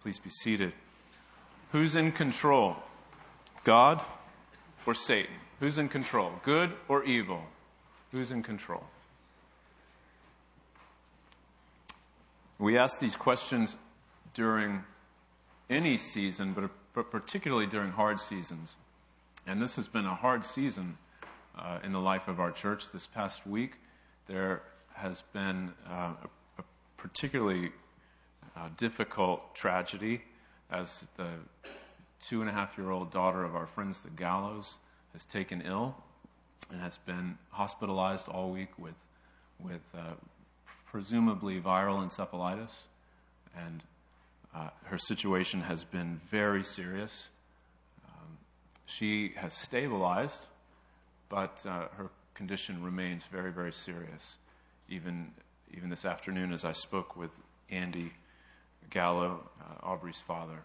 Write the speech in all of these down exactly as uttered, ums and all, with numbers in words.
Please be seated. Who's in control? God or Satan? Who's in control? Good or evil? Who's in control? We ask these questions during any season, but particularly during hard seasons. And this has been a hard season uh, in the life of our church. This past week, there has been uh, a, a particularly uh, difficult tragedy as the two and a half year old daughter of our friends, the Gallos, has taken ill and has been hospitalized all week with, with uh, presumably viral encephalitis. And uh, her situation has been very serious. Um, she has stabilized, but uh, her condition remains very, very serious. Even even this afternoon, as I spoke with Andy Gallo, uh, Aubrey's father,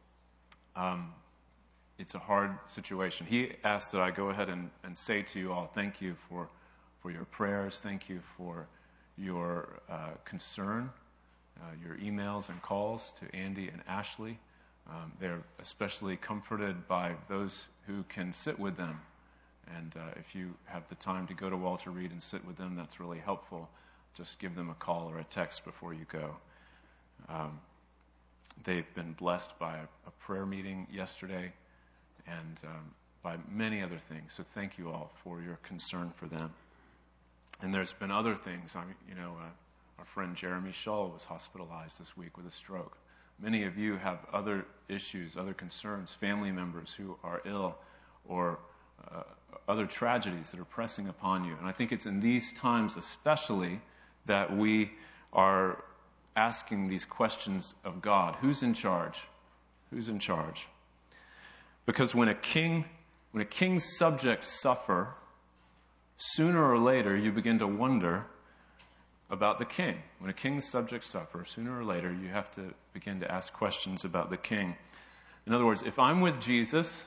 um, it's a hard situation. He asked that I go ahead and, and say to you all, thank you for, for your prayers, thank you for your uh, concern, uh, your emails and calls to Andy and Ashley. Um, they're especially comforted by those who can sit with them. And uh, if you have the time to go to Walter Reed and sit with them, that's really helpful. Just give them a call or a text before you go. Um, they've been blessed by a, a prayer meeting yesterday and um, by many other things. So thank you all for your concern for them. And there's been other things. I mean, you know, uh, our friend Jeremy Shull was hospitalized this week with a stroke. Many of you have other issues, other concerns, family members who are ill, or uh, other tragedies that are pressing upon you. And I think it's in these times especially that we are asking these questions of God. Who's in charge? Who's in charge? Because when a king, when a king's subjects suffer, sooner or later you begin to wonder about the king. When a king's subjects suffer, sooner or later you have to begin to ask questions about the king. In other words, if I'm with Jesus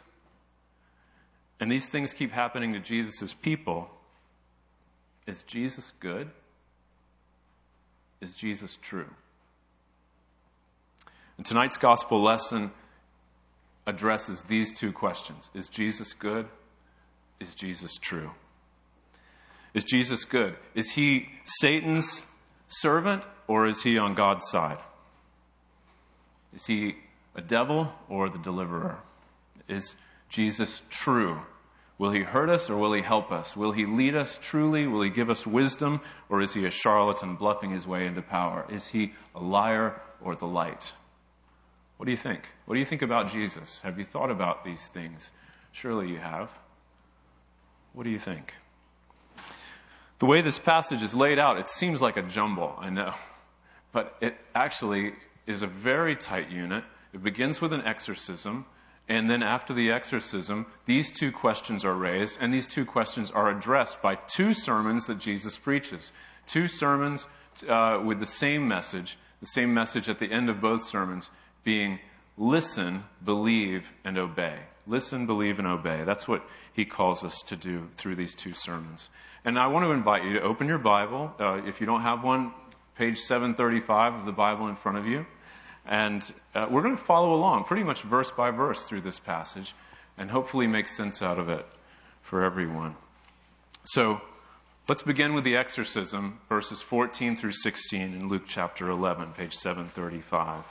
and these things keep happening to Jesus' people, is Jesus good? Is Jesus true? And tonight's gospel lesson addresses these two questions. Is Jesus good? Is Jesus true? Is Jesus good? Is he Satan's servant, or is he on God's side? Is he a devil or the deliverer? Is Jesus true? Will he hurt us or will he help us? Will he lead us truly? Will he give us wisdom? Or is he a charlatan bluffing his way into power? Is he a liar or the light? What do you think? What do you think about Jesus? Have you thought about these things? Surely you have. What do you think? The way this passage is laid out, it seems like a jumble, I know. But it actually is a very tight unit. It begins with an exorcism. And then after the exorcism, these two questions are raised, and these two questions are addressed by two sermons that Jesus preaches. Two sermons uh, with the same message, the same message at the end of both sermons being listen, believe, and obey. Listen, believe, and obey. That's what he calls us to do through these two sermons. And I want to invite you to open your Bible. Uh, if you don't have one, page seven thirty-five of the Bible in front of you. And uh, we're going to follow along pretty much verse by verse through this passage and hopefully make sense out of it for everyone. So let's begin with the exorcism, verses fourteen through sixteen in Luke chapter eleven, page seven thirty-five.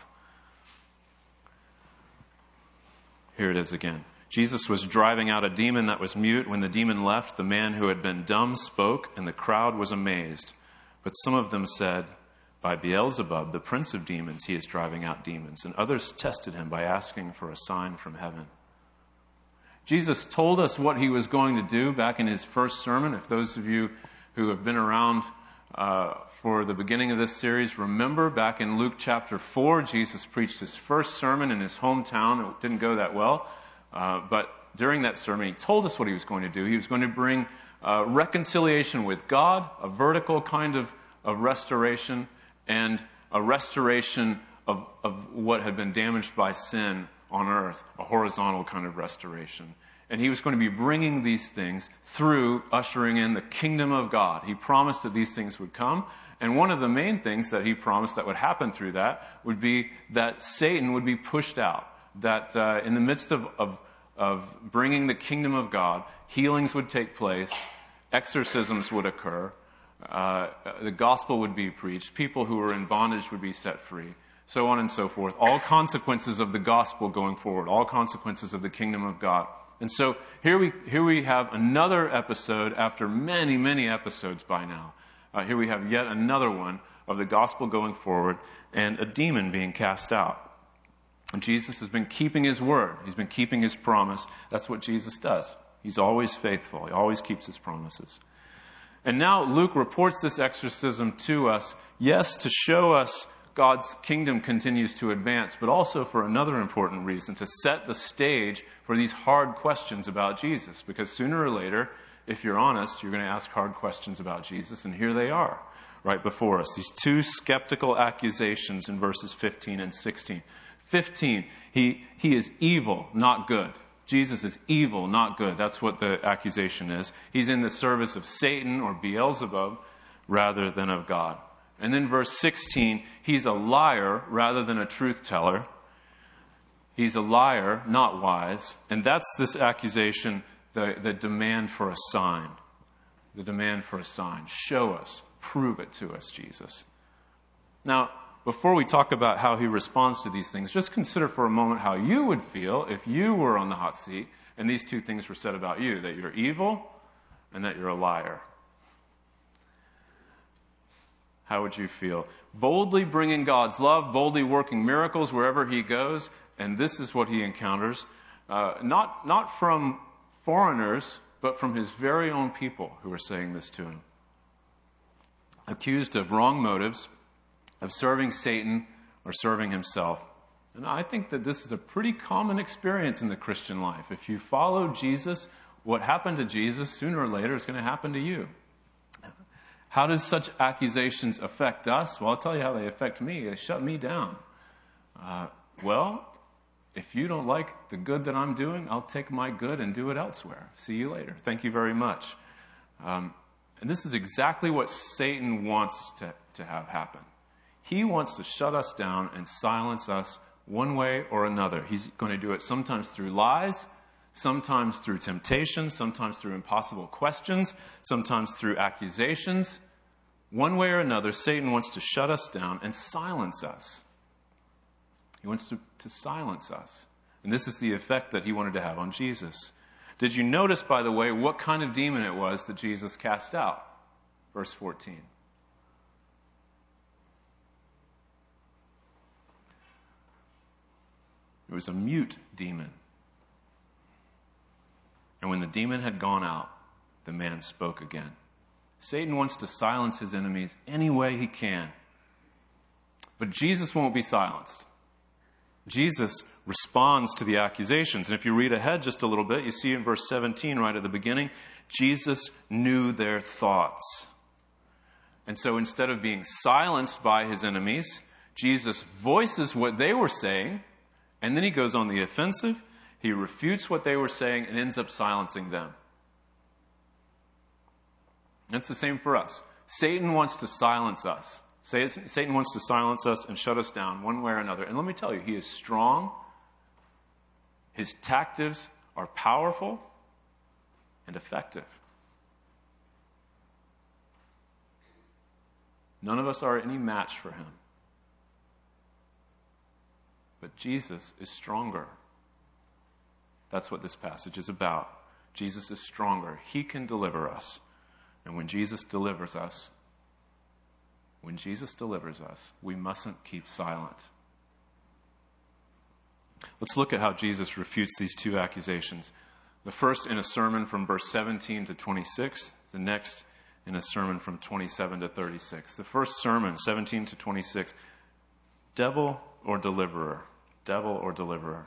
Here it is again. Jesus was driving out a demon that was mute. When the demon left, the man who had been dumb spoke, and the crowd was amazed. But some of them said, by Beelzebub, the prince of demons, he is driving out demons. And others tested him by asking for a sign from heaven. Jesus told us what he was going to do back in his first sermon. If those of you who have been around uh, for the beginning of this series remember, back in Luke chapter four, Jesus preached his first sermon in his hometown. It didn't go that well. Uh, but during that sermon, he told us what he was going to do. He was going to bring uh, reconciliation with God, a vertical kind of, of restoration, and a restoration of, of what had been damaged by sin on earth, a horizontal kind of restoration. And he was going to be bringing these things through ushering in the kingdom of God. He promised that these things would come, And one of the main things that he promised that would happen through that would be that Satan would be pushed out, that uh, in the midst of, of, of bringing the kingdom of God, healings would take place, exorcisms would occur, uh, the gospel would be preached, people who were in bondage would be set free, so on and so forth. All consequences of the gospel going forward, all consequences of the kingdom of God. And so here we here we have another episode after many, many episodes by now. Uh, here we have yet another one of the gospel going forward and a demon being cast out. And Jesus has been keeping his word. He's been keeping his promise. That's what Jesus does. He's always faithful. He always keeps his promises. And now Luke reports this exorcism to us, yes, to show us God's kingdom continues to advance, but also for another important reason, to set the stage for these hard questions about Jesus. Because sooner or later, if you're honest, you're going to ask hard questions about Jesus, and here they are, right before us. These two skeptical accusations in verses fifteen and sixteen. fifteen, he, he is evil, not good. Jesus is evil, not good. That's what the accusation is. He's in the service of Satan or Beelzebub rather than of God. And then verse sixteen, he's a liar rather than a truth teller. He's a liar, not wise. And that's this accusation, the, the demand for a sign. The demand for a sign. Show us, prove it to us, Jesus. Now, before we talk about how he responds to these things, just consider for a moment how you would feel if you were on the hot seat and these two things were said about you, that you're evil and that you're a liar. How would you feel? Boldly bringing God's love, boldly working miracles wherever he goes, and this is what he encounters, uh, not, not from foreigners, but from his very own people who are saying this to him. Accused of wrong motives, of serving Satan or serving himself. And I think that this is a pretty common experience in the Christian life. If you follow Jesus, what happened to Jesus, sooner or later is going to happen to you. How does such accusations affect us? Well, I'll tell you how they affect me. They shut me down. Uh, well, if you don't like the good that I'm doing, I'll take my good and do it elsewhere. See you later. Thank you very much. Um, and this is exactly what Satan wants to, to have happen. He wants to shut us down and silence us one way or another. He's going to do it sometimes through lies, sometimes through temptation, sometimes through impossible questions, sometimes through accusations. One way or another, Satan wants to shut us down and silence us. He wants to, to silence us. And this is the effect that he wanted to have on Jesus. Did you notice, by the way, what kind of demon it was that Jesus cast out? Verse fourteen. It was a mute demon. And when the demon had gone out, the man spoke again. Satan wants to silence his enemies any way he can. But Jesus won't be silenced. Jesus responds to the accusations. And if you read ahead just a little bit, you see in verse seventeen, right at the beginning, Jesus knew their thoughts. And so instead of being silenced by his enemies, Jesus voices what they were saying, and then he goes on the offensive. He refutes what they were saying and ends up silencing them. That's the same for us. Satan wants to silence us. Satan wants to silence us and shut us down one way or another. And let me tell you, he is strong. His tactics are powerful and effective. None of us are any match for him. But Jesus is stronger. That's what this passage is about. Jesus is stronger. He can deliver us. And when Jesus delivers us, when Jesus delivers us, we mustn't keep silent. Let's look at how Jesus refutes these two accusations. The first in a sermon from verse seventeen to twenty-six. The next in a sermon from twenty-seven to thirty-six. The first sermon, seventeen to twenty-six. Devil or deliverer? Devil or deliverer?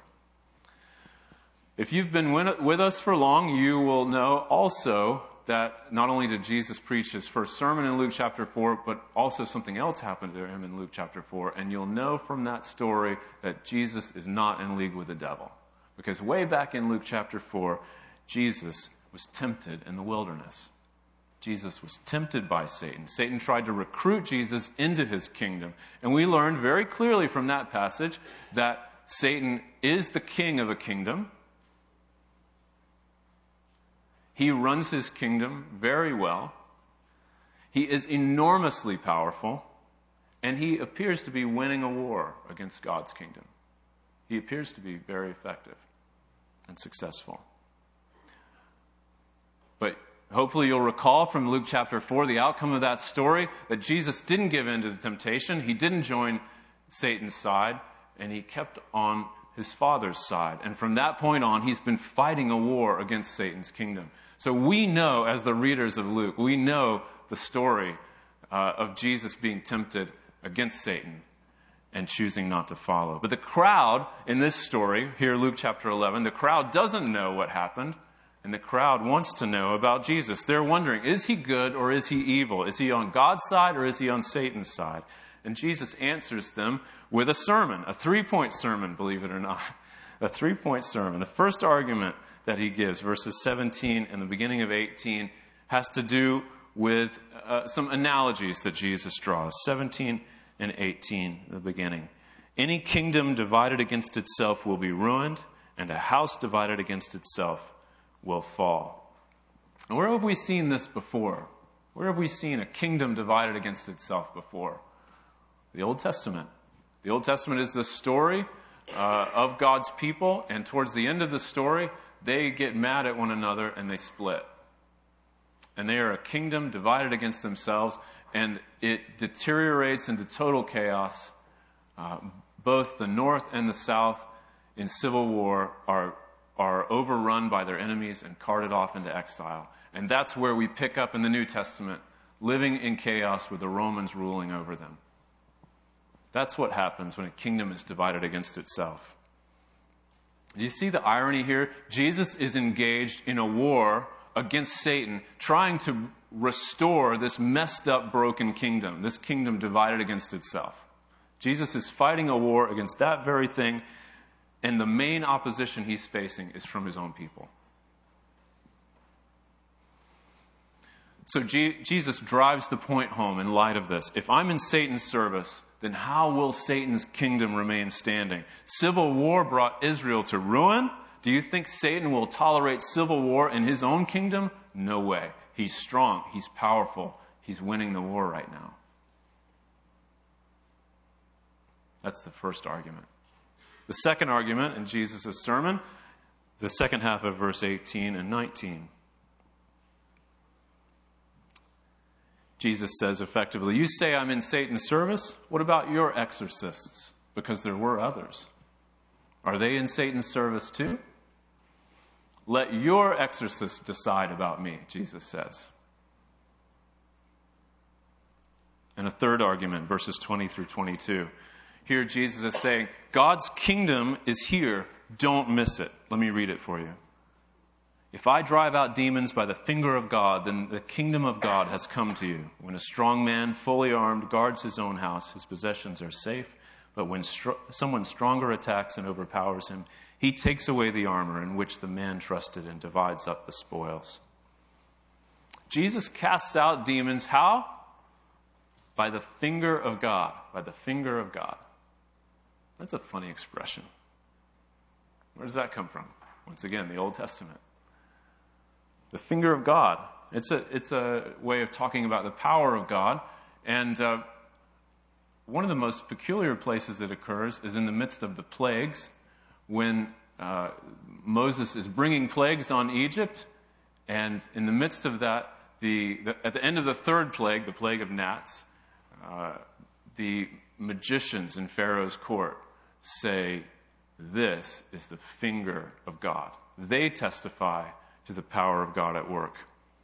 If you've been with us for long, you will know also that not only did Jesus preach his first sermon in Luke chapter four, but also something else happened to him in Luke chapter four. And you'll know from that story that Jesus is not in league with the devil. Because way back in Luke chapter four, Jesus was tempted in the wilderness. Jesus was tempted by Satan. Satan tried to recruit Jesus into his kingdom. And we learned very clearly from that passage that Satan is the king of a kingdom. He runs his kingdom very well. He is enormously powerful. And he appears to be winning a war against God's kingdom. He appears to be very effective and successful. But hopefully you'll recall from Luke chapter four the outcome of that story, that Jesus didn't give in to the temptation. He didn't join Satan's side, and he kept on his Father's side. And from that point on, he's been fighting a war against Satan's kingdom. So we know, as the readers of Luke, we know the story uh, of Jesus being tempted against Satan and choosing not to follow. But the crowd in this story, here Luke chapter eleven, the crowd doesn't know what happened, and the crowd wants to know about Jesus. They're wondering, is he good or is he evil? Is he on God's side or is he on Satan's side? And Jesus answers them with a sermon, a three-point sermon, believe it or not. A three-point sermon. The first argument that he gives, verses seventeen and the beginning of eighteen, has to do with uh, some analogies that Jesus draws. seventeen and eighteen, the beginning. Any kingdom divided against itself will be ruined, and a house divided against itself will fall. And where have we seen this before? Where have we seen a kingdom divided against itself before? The Old Testament. The Old Testament is the story uh, of God's people, and towards the end of the story, they get mad at one another and they split. And they are a kingdom divided against themselves, and it deteriorates into total chaos. Uh, both the North and the South in civil war are, are overrun by their enemies and carted off into exile. And that's where we pick up in the New Testament, living in chaos with the Romans ruling over them. That's what happens when a kingdom is divided against itself. Do you see the irony here? Jesus is engaged in a war against Satan, trying to restore this messed up, broken kingdom, this kingdom divided against itself. Jesus is fighting a war against that very thing, and the main opposition he's facing is from his own people. So G- Jesus drives the point home in light of this. If I'm in Satan's service, then how will Satan's kingdom remain standing? Civil war brought Israel to ruin. Do you think Satan will tolerate civil war in his own kingdom? No way. He's strong. He's powerful. He's winning the war right now. That's the first argument. The second argument in Jesus' sermon, the second half of verse eighteen and nineteen. Jesus says effectively, you say I'm in Satan's service? What about your exorcists? Because there were others. Are they in Satan's service too? Let your exorcists decide about me, Jesus says. And a third argument, verses twenty through twenty-two. Here Jesus is saying, God's kingdom is here. Don't miss it. Let me read it for you. If I drive out demons by the finger of God, then the kingdom of God has come to you. When a strong man, fully armed, guards his own house, his possessions are safe. But when str- someone stronger attacks and overpowers him, he takes away the armor in which the man trusted and divides up the spoils. Jesus casts out demons. How? By the finger of God. By the finger of God. That's a funny expression. Where does that come from? Once again, the Old Testament. The finger of God. It's a, it's a way of talking about the power of God. And uh, one of the most peculiar places it occurs is in the midst of the plagues, when uh, Moses is bringing plagues on Egypt. And in the midst of that, the, the at the end of the third plague, the plague of gnats, uh, the magicians in Pharaoh's court say, this is the finger of God. They testify to the power of God at work.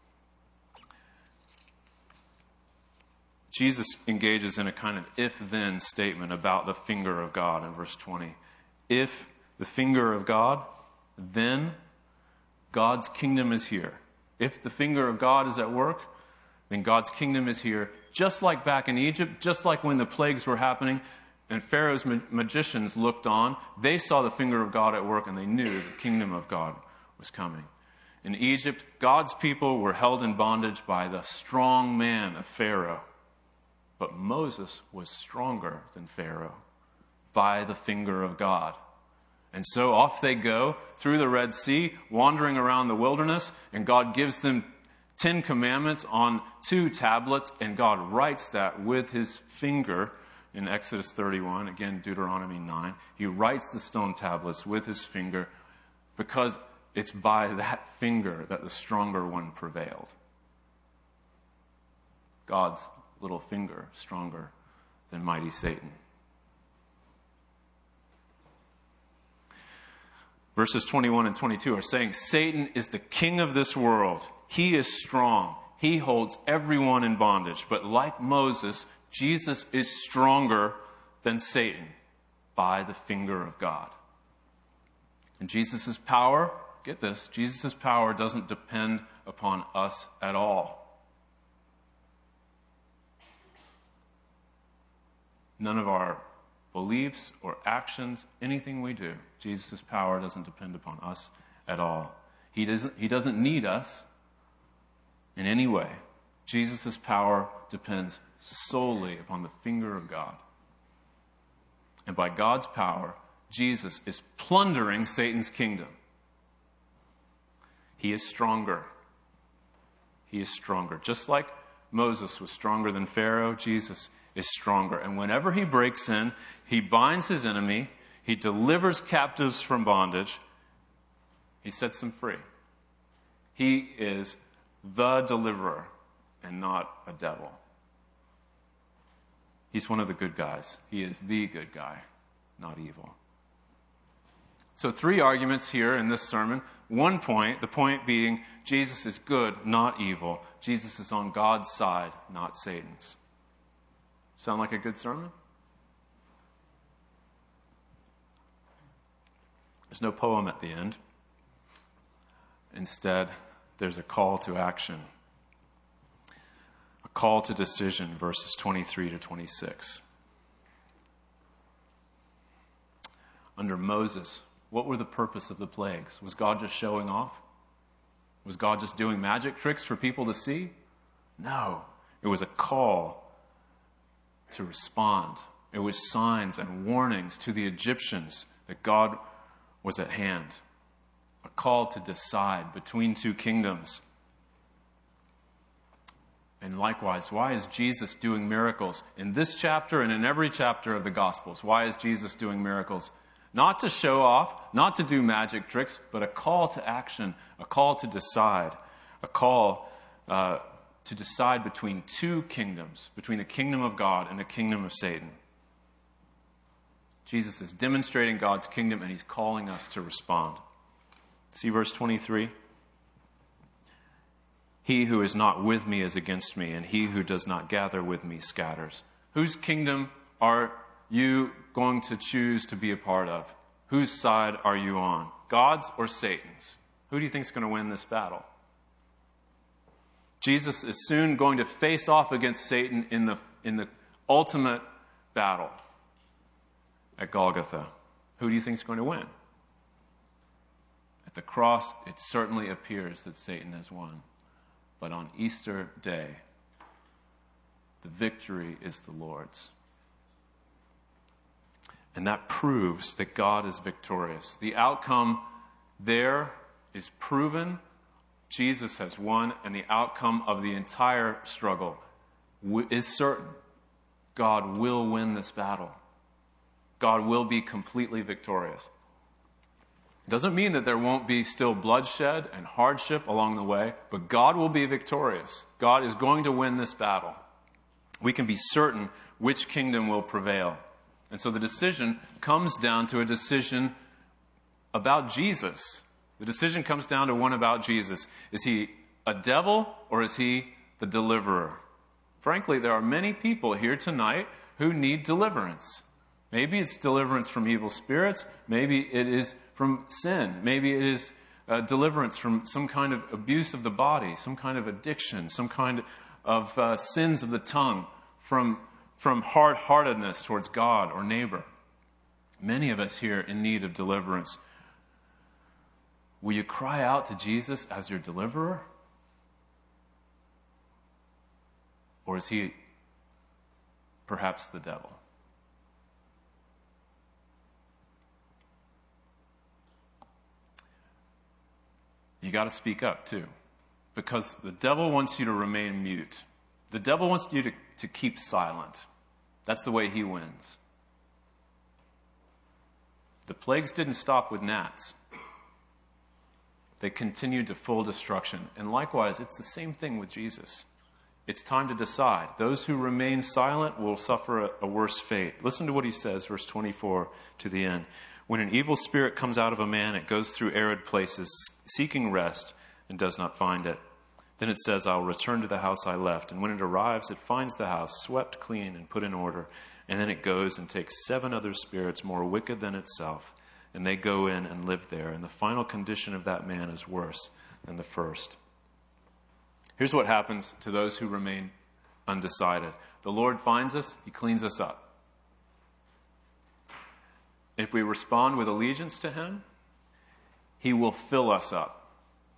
Jesus engages in a kind of if-then statement about the finger of God in verse twenty. If the finger of God, then God's kingdom is here. If the finger of God is at work, then God's kingdom is here, just like back in Egypt, just like when the plagues were happening, and Pharaoh's ma- magicians looked on. They saw the finger of God at work, and they knew the kingdom of God was coming. In Egypt, God's people were held in bondage by the strong man of Pharaoh. But Moses was stronger than Pharaoh by the finger of God. And so off they go through the Red Sea, wandering around the wilderness, and God gives them Ten Commandments on two tablets, and God writes that with his finger in Exodus thirty-one, again, Deuteronomy nine. He writes the stone tablets with his finger because it's by that finger that the stronger one prevailed. God's little finger, stronger than mighty Satan. Verses twenty-one and twenty-two are saying, Satan is the king of this world. He is strong. He holds everyone in bondage. But like Moses, Jesus is stronger than Satan by the finger of God. And Jesus' power, get this, Jesus' power doesn't depend upon us at all. None of our beliefs or actions, anything we do, Jesus' power doesn't depend upon us at all. He doesn't, he doesn't need us in any way. Jesus' power depends solely upon the finger of God. And by God's power, Jesus is plundering Satan's kingdom. He is stronger. He is stronger. Just like Moses was stronger than Pharaoh, Jesus is stronger. And whenever he breaks in, he binds his enemy, he delivers captives from bondage, he sets them free. He is the deliverer and not a devil. He's one of the good guys. He is the good guy, not evil. So three arguments here in this sermon. One point, the point being Jesus is good, not evil. Jesus is on God's side, not Satan's. Sound like a good sermon? There's no poem at the end. Instead, there's a call to action. A call to decision, verses twenty-three to twenty-six. Under Moses, what were the purpose of the plagues? Was God just showing off? Was God just doing magic tricks for people to see? No. It was a call to respond. It was signs and warnings to the Egyptians that God was at hand. A call to decide between two kingdoms. And likewise, why is Jesus doing miracles in this chapter and in every chapter of the Gospels? Why is Jesus doing miracles? Not to show off, not to do magic tricks, but a call to action, a call to decide, a call uh, to decide between two kingdoms, between the kingdom of God and the kingdom of Satan. Jesus is demonstrating God's kingdom, and he's calling us to respond. See verse twenty-three? He who is not with me is against me, and he who does not gather with me scatters. Whose kingdom are you going to choose to be a part of? Whose side are you on? God's or Satan's? Who do you think is going to win this battle? Jesus is soon going to face off against Satan in the, in the ultimate battle at Golgotha. Who do you think is going to win? At the cross, it certainly appears that Satan has won. But on Easter Day, the victory is the Lord's. And that proves that God is victorious. The outcome there is proven. Jesus has won, and the outcome of the entire struggle is certain. God will win this battle. God will be completely victorious. It doesn't mean that there won't be still bloodshed and hardship along the way, but God will be victorious. God is going to win this battle. We can be certain which kingdom will prevail. And so the decision comes down to a decision about Jesus. The decision comes down to one about Jesus. Is he a devil or is he the deliverer? Frankly, there are many people here tonight who need deliverance. Maybe it's deliverance from evil spirits. Maybe it is from sin. Maybe it is uh, deliverance from some kind of abuse of the body, some kind of addiction, some kind of uh, sins of the tongue, from, from hard-heartedness towards God or neighbor. Many of us here in need of deliverance. Will you cry out to Jesus as your deliverer? Or is he perhaps the devil? You got to speak up too, because the devil wants you to remain mute. The devil wants you to, to keep silent. That's the way he wins. The plagues didn't stop with gnats. They continued to full destruction. And likewise, it's the same thing with Jesus. It's time to decide. Those who remain silent will suffer a, a worse fate. Listen to what he says, verse twenty-four to the end. When an evil spirit comes out of a man, it goes through arid places, seeking rest, and does not find it. Then it says, I'll return to the house I left. And when it arrives, it finds the house swept clean and put in order. And then it goes and takes seven other spirits more wicked than itself, and they go in and live there. And the final condition of that man is worse than the first. Here's what happens to those who remain undecided. The Lord finds us, he cleans us up. If we respond with allegiance to him, he will fill us up.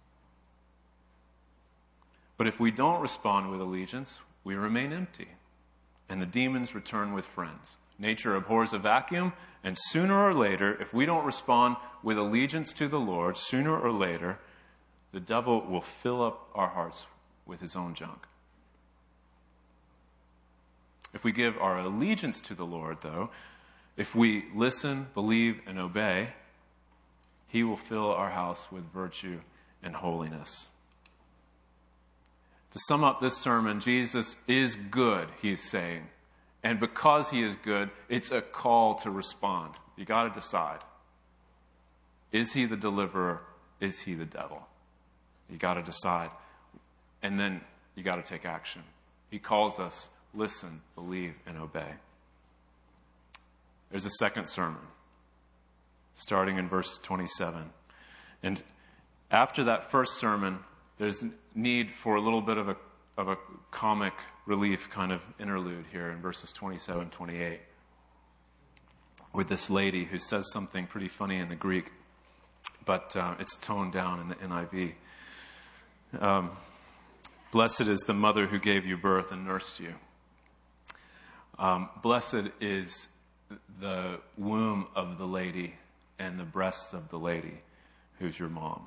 But if we don't respond with allegiance, we remain empty, and the demons return with friends. Nature abhors a vacuum, and sooner or later, if we don't respond with allegiance to the Lord, sooner or later, the devil will fill up our hearts with his own junk. If we give our allegiance to the Lord, though, if we listen, believe, and obey, he will fill our house with virtue and holiness. To sum up this sermon, Jesus is good, he's saying. And because he is good, it's a call to respond. You got to decide. Is he the deliverer? Is he the devil? You got to decide. And then you got to take action. He calls us, listen, believe, and obey. There's a second sermon, starting in verse twenty-seven. And after that first sermon, there's need for a little bit of a of a comic relief kind of interlude here in verses twenty-seven, twenty-eight, with this lady who says something pretty funny in the Greek, but uh, it's toned down in the N I V. Um, Blessed is the mother who gave you birth and nursed you. Um, blessed is the womb of the lady and the breasts of the lady who's your mom.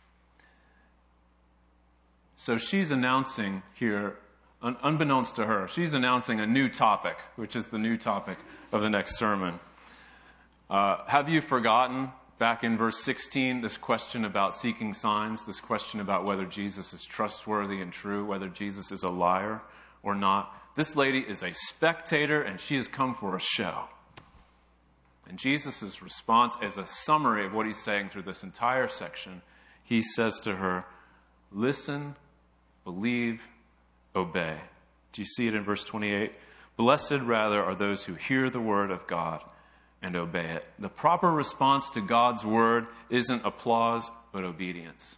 So she's announcing here, un- unbeknownst to her, she's announcing a new topic, which is the new topic of the next sermon. Uh, have you forgotten, back in verse sixteen, this question about seeking signs, this question about whether Jesus is trustworthy and true, whether Jesus is a liar or not? This lady is a spectator, and she has come for a show. And Jesus' response, as a summary of what he's saying through this entire section, he says to her, listen, believe, obey. Do you see it in verse twenty-eight? Blessed, rather, are those who hear the word of God and obey it. The proper response to God's word isn't applause, but obedience.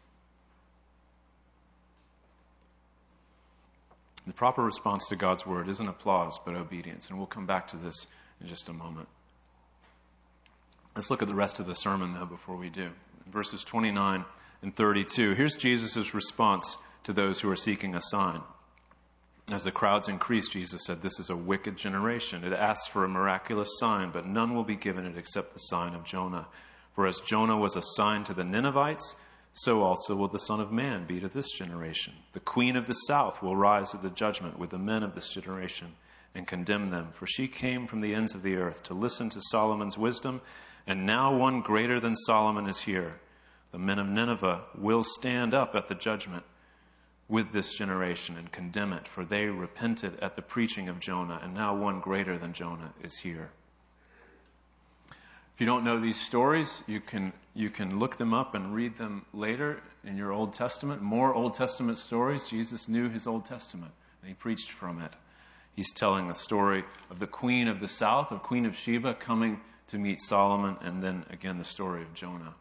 The proper response to God's word isn't applause, but obedience. And we'll come back to this in just a moment. Let's look at the rest of the sermon, though, before we do. In verses twenty-nine and thirty-two, here's Jesus' response to those who are seeking a sign. As the crowds increased, Jesus said, this is a wicked generation. It asks for a miraculous sign, but none will be given it except the sign of Jonah. For as Jonah was a sign to the Ninevites, so also will the Son of Man be to this generation. The queen of the south will rise at the judgment with the men of this generation and condemn them. For she came from the ends of the earth to listen to Solomon's wisdom, and now one greater than Solomon is here. The men of Nineveh will stand up at the judgment with this generation and condemn it, for they repented at the preaching of Jonah, and now one greater than Jonah is here. If you don't know these stories, you can you can look them up and read them later in your Old Testament. More Old Testament stories. Jesus knew his Old Testament, and he preached from it. He's telling the story of the queen of the south, of Queen of Sheba, coming to meet Solomon, and then again the story of Jonah.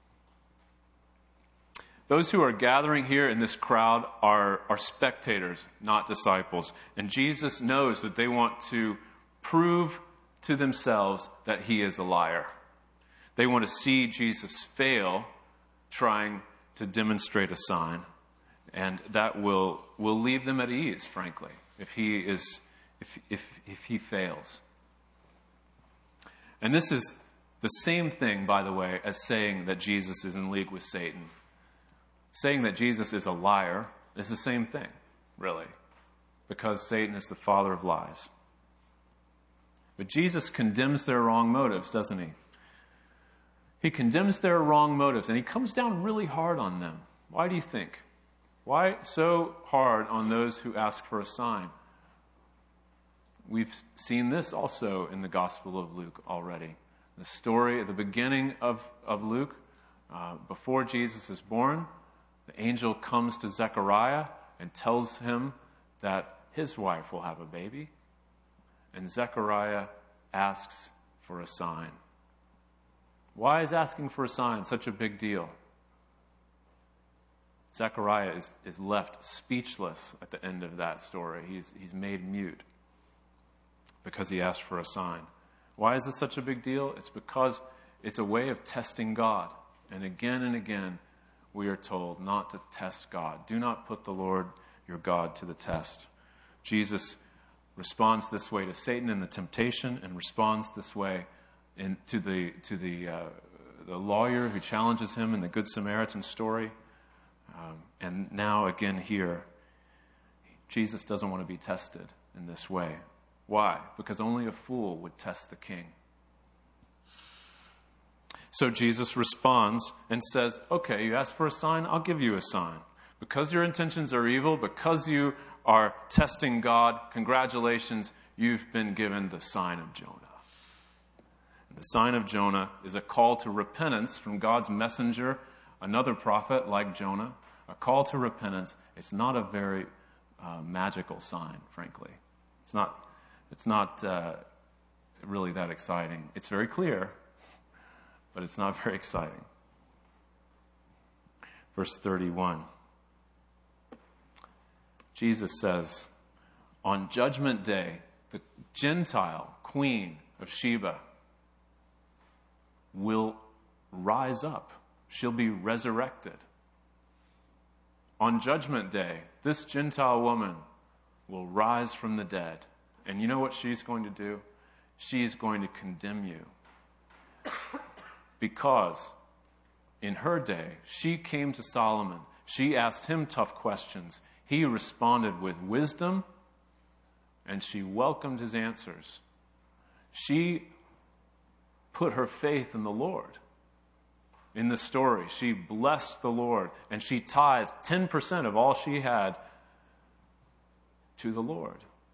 Those who are gathering here in this crowd are, are spectators, not disciples. And Jesus knows that they want to prove to themselves that he is a liar. They want to see Jesus fail trying to demonstrate a sign, and that will will leave them at ease, frankly, if he is if if if he fails. And this is the same thing, by the way, as saying that Jesus is in league with Satan. Saying that Jesus is a liar is the same thing, really, because Satan is the father of lies. But Jesus condemns their wrong motives, doesn't he? He condemns their wrong motives, and he comes down really hard on them. Why do you think? Why so hard on those who ask for a sign? We've seen this also in the Gospel of Luke already. The story at the beginning of, of Luke, uh, before Jesus is born, the angel comes to Zechariah and tells him that his wife will have a baby. And Zechariah asks for a sign. Why is asking for a sign such a big deal? Zechariah is, is left speechless at the end of that story. He's, he's made mute because he asked for a sign. Why is this such a big deal? It's because it's a way of testing God. And again and again, we are told not to test God. Do not put the Lord your God to the test. Jesus responds this way to Satan in the temptation, and responds this way in, to the to the uh, the lawyer who challenges him in the Good Samaritan story. Um, and now again here, Jesus doesn't want to be tested in this way. Why? Because only a fool would test the king. So Jesus responds and says, okay, you asked for a sign, I'll give you a sign. Because your intentions are evil, because you are testing God, congratulations, you've been given the sign of Jonah. And the sign of Jonah is a call to repentance from God's messenger, another prophet like Jonah. A call to repentance. It's not a very uh, magical sign, frankly. It's not, it's not uh, really that exciting. It's very clear, but it's not very exciting. Verse thirty-one. Jesus says, on Judgment Day, the Gentile queen of Sheba will rise up. She'll be resurrected. On Judgment Day, this Gentile woman will rise from the dead. And you know what she's going to do? She's going to condemn you. Because in her day, she came to Solomon. She asked him tough questions. He responded with wisdom, and she welcomed his answers. She put her faith in the Lord. In the story, she blessed the Lord, and she tithed ten percent of all she had to the Lord.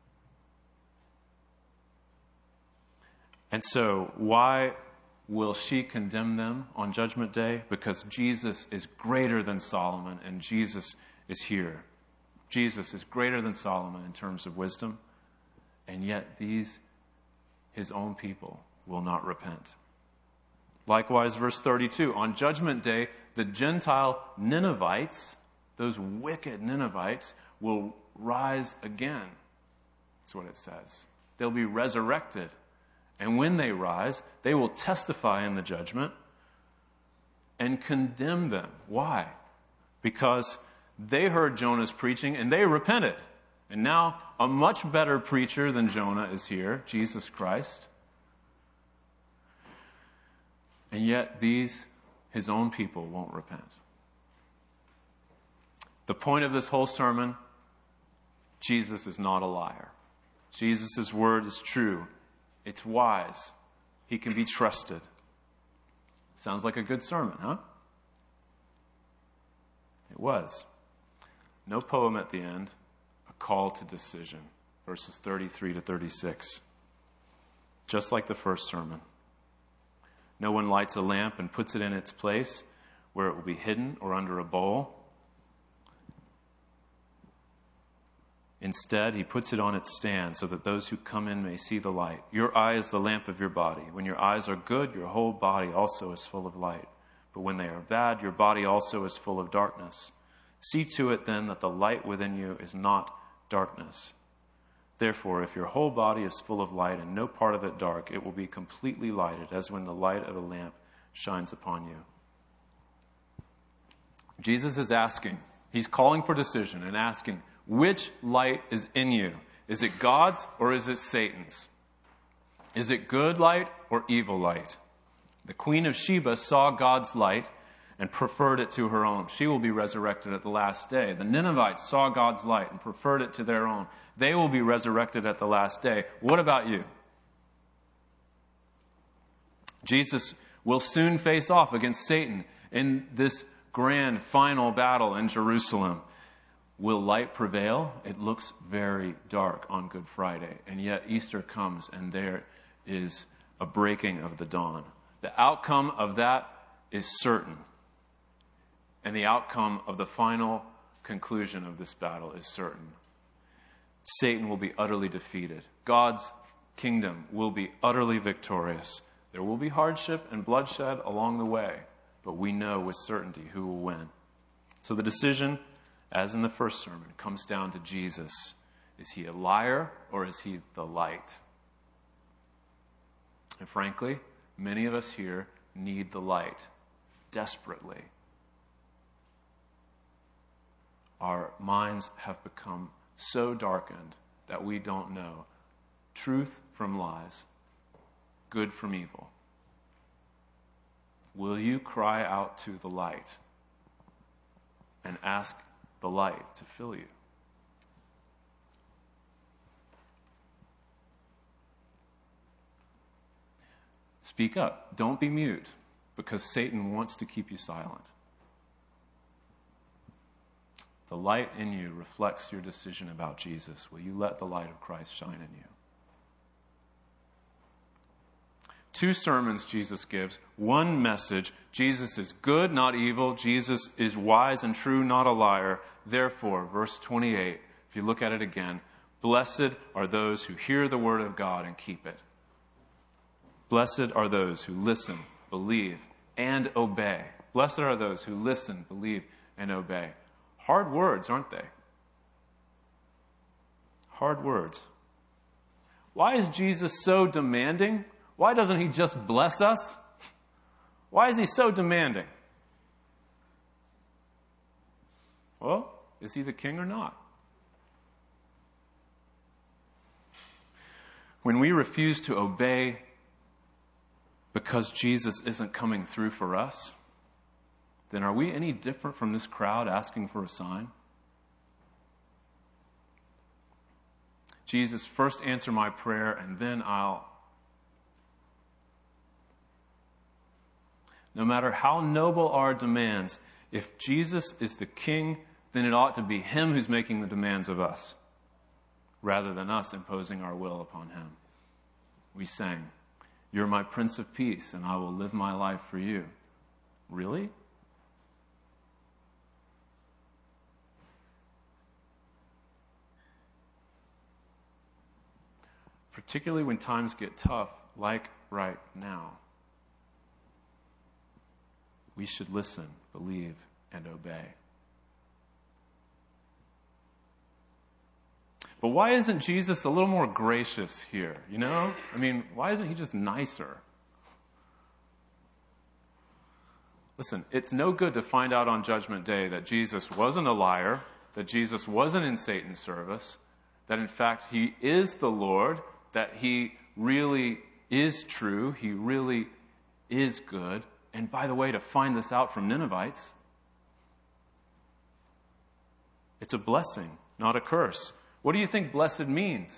And so, why will she condemn them on Judgment Day? Because Jesus is greater than Solomon, and Jesus is here. Jesus is greater than Solomon in terms of wisdom, and yet these, his own people, will not repent. Likewise, verse thirty-two, on Judgment Day, the Gentile Ninevites, those wicked Ninevites, will rise again. That's what it says. They'll be resurrected. And when they rise, they will testify in the judgment and condemn them. Why? Because they heard Jonah's preaching and they repented. And now a much better preacher than Jonah is here, Jesus Christ. And yet these, his own people, won't repent. The point of this whole sermon, Jesus is not a liar. Jesus' word is true. It's wise. He can be trusted. Sounds like a good sermon, huh? It was. No poem at the end, a call to decision. Verses thirty-three to thirty-six. Just like the first sermon. No one lights a lamp and puts it in its place where it will be hidden or under a bowl. Instead, he puts it on its stand so that those who come in may see the light. Your eye is the lamp of your body. When your eyes are good, your whole body also is full of light. But when they are bad, your body also is full of darkness. See to it then that the light within you is not darkness. Therefore, if your whole body is full of light and no part of it dark, it will be completely lighted, as when the light of a lamp shines upon you. Jesus is asking, he's calling for decision and asking, which light is in you? Is it God's or is it Satan's? Is it good light or evil light? The Queen of Sheba saw God's light and preferred it to her own. She will be resurrected at the last day. The Ninevites saw God's light and preferred it to their own. They will be resurrected at the last day. What about you? Jesus will soon face off against Satan in this grand final battle in Jerusalem. Will light prevail? It looks very dark on Good Friday, and yet Easter comes and there is a breaking of the dawn. The outcome of that is certain. And the outcome of the final conclusion of this battle is certain. Satan will be utterly defeated. God's kingdom will be utterly victorious. There will be hardship and bloodshed along the way, but we know with certainty who will win. So the decision, as in the first sermon, comes down to Jesus. Is he a liar or is he the light? And frankly, many of us here need the light desperately. Our minds have become so darkened that we don't know truth from lies, good from evil. Will you cry out to the light and ask the light to fill you? Speak up. Don't be mute, because Satan wants to keep you silent. The light in you reflects your decision about Jesus. Will you let the light of Christ shine in you? Two sermons Jesus gives, one message. Jesus is good, not evil. Jesus is wise and true, not a liar. Therefore, verse twenty-eight, if you look at it again, blessed are those who hear the word of God and keep it. Blessed are those who listen, believe, and obey. Blessed are those who listen, believe, and obey. Hard words, aren't they? Hard words. Why is Jesus so demanding? Why doesn't he just bless us? Why is he so demanding? Well, is he the king or not? When we refuse to obey because Jesus isn't coming through for us, then are we any different from this crowd asking for a sign? Jesus, first answer my prayer, and then I'll... No matter how noble our demands, if Jesus is the king, then it ought to be him who's making the demands of us, rather than us imposing our will upon him. We sang, "You're my Prince of Peace, and I will live my life for you." Really? Particularly when times get tough, like right now, we should listen, believe, and obey. But why isn't Jesus a little more gracious here? You know? I mean, why isn't he just nicer? Listen, it's no good to find out on Judgment Day that Jesus wasn't a liar, that Jesus wasn't in Satan's service, that in fact he is the Lord, that he really is true, he really is good. And by the way, to find this out from Ninevites, it's a blessing, not a curse. What do you think blessed means?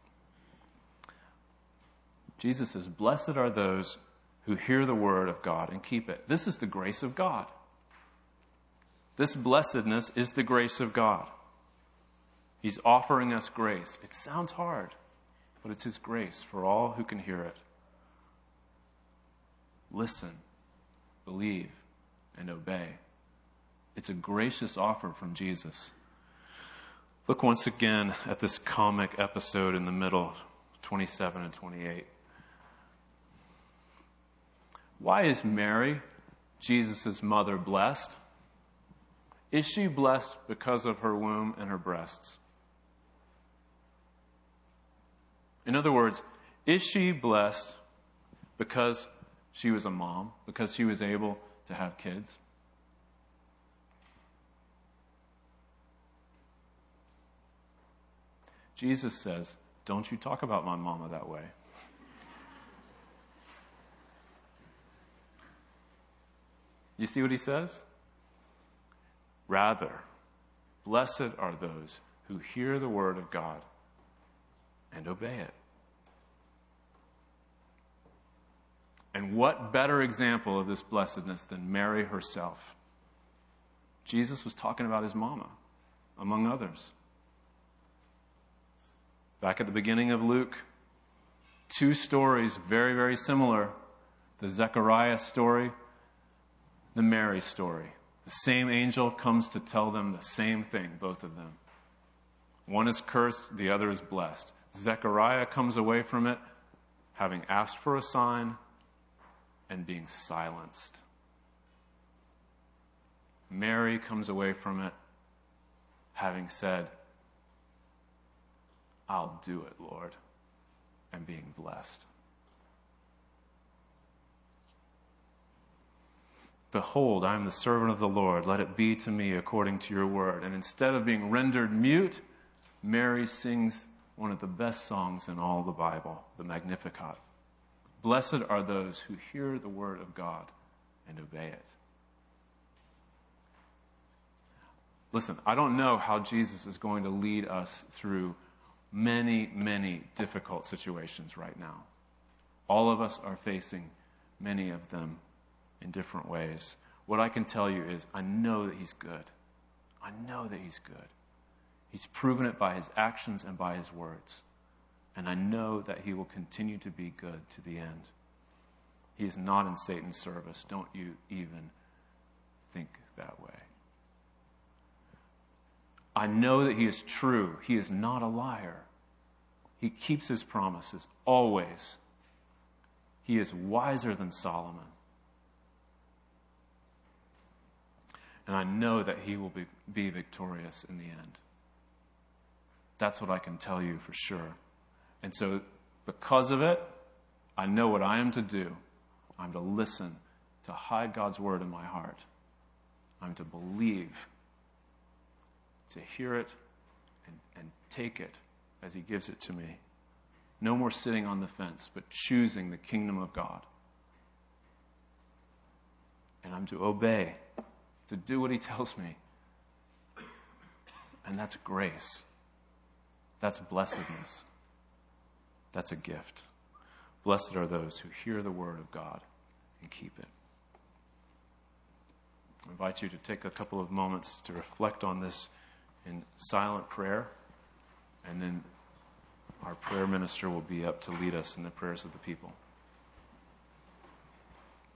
Jesus says, blessed are those who hear the word of God and keep it. This is the grace of God. This blessedness is the grace of God. He's offering us grace. It sounds hard, but it's his grace for all who can hear it. Listen, believe, and obey. It's a gracious offer from Jesus. Look once again at this comic episode in the middle, twenty-seven and twenty-eight. Why is Mary, Jesus' mother, blessed? Is she blessed because of her womb and her breasts? In other words, is she blessed because she was a mom, because she was able to have kids? Jesus says, don't you talk about my mama that way. You see what he says? Rather, blessed are those who hear the word of God and obey it. And what better example of this blessedness than Mary herself? Jesus was talking about his mama, among others. Back at the beginning of Luke, two stories very, very similar. The Zechariah story, the Mary story. The same angel comes to tell them the same thing, both of them. One is cursed, the other is blessed. Zechariah comes away from it having asked for a sign and being silenced. Mary comes away from it having said, I'll do it, Lord, and being blessed. Behold, I am the servant of the Lord. Let it be to me according to your word. And instead of being rendered mute, Mary sings one of the best songs in all the Bible, the Magnificat. Blessed are those who hear the word of God and obey it. Listen, I don't know how Jesus is going to lead us through many, many difficult situations right now. All of us are facing many of them in different ways. What I can tell you is I know that he's good. I know that he's good. He's proven it by his actions and by his words. And I know that he will continue to be good to the end. He is not in Satan's service. Don't you even think that way. I know that he is true. He is not a liar. He keeps his promises always. He is wiser than Solomon. And I know that he will be, be victorious in the end. That's what I can tell you for sure. And so, because of it, I know what I am to do. I'm to listen, to hide God's word in my heart. I'm to believe, to hear it, and, and take it as he gives it to me. No more sitting on the fence, but choosing the kingdom of God. And I'm to obey, to do what he tells me. And that's grace. That's blessedness. That's a gift. Blessed are those who hear the word of God and keep it. I invite you to take a couple of moments to reflect on this in silent prayer, and then our prayer minister will be up to lead us in the prayers of the people.